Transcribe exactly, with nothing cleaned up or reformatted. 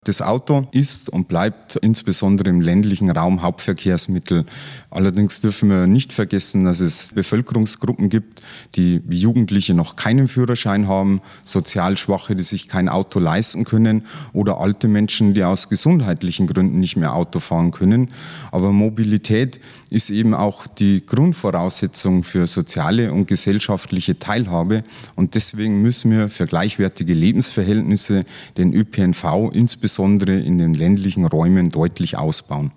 Das Auto ist und bleibt insbesondere im ländlichen Raum Hauptverkehrsmittel. Allerdings dürfen wir nicht vergessen, dass es Bevölkerungsgruppen gibt, die wie Jugendliche noch keinen Führerschein haben, sozial Schwache, die sich kein Auto leisten können oder alte Menschen, die aus gesundheitlichen Gründen nicht mehr Auto fahren können. Aber Mobilität ist eben auch die Grundvoraussetzung für soziale und gesellschaftliche Teilhabe und deswegen müssen wir für gleichwertige Lebensverhältnisse den Ö P N V insbesondere in den ländlichen Räumen deutlich ausbauen.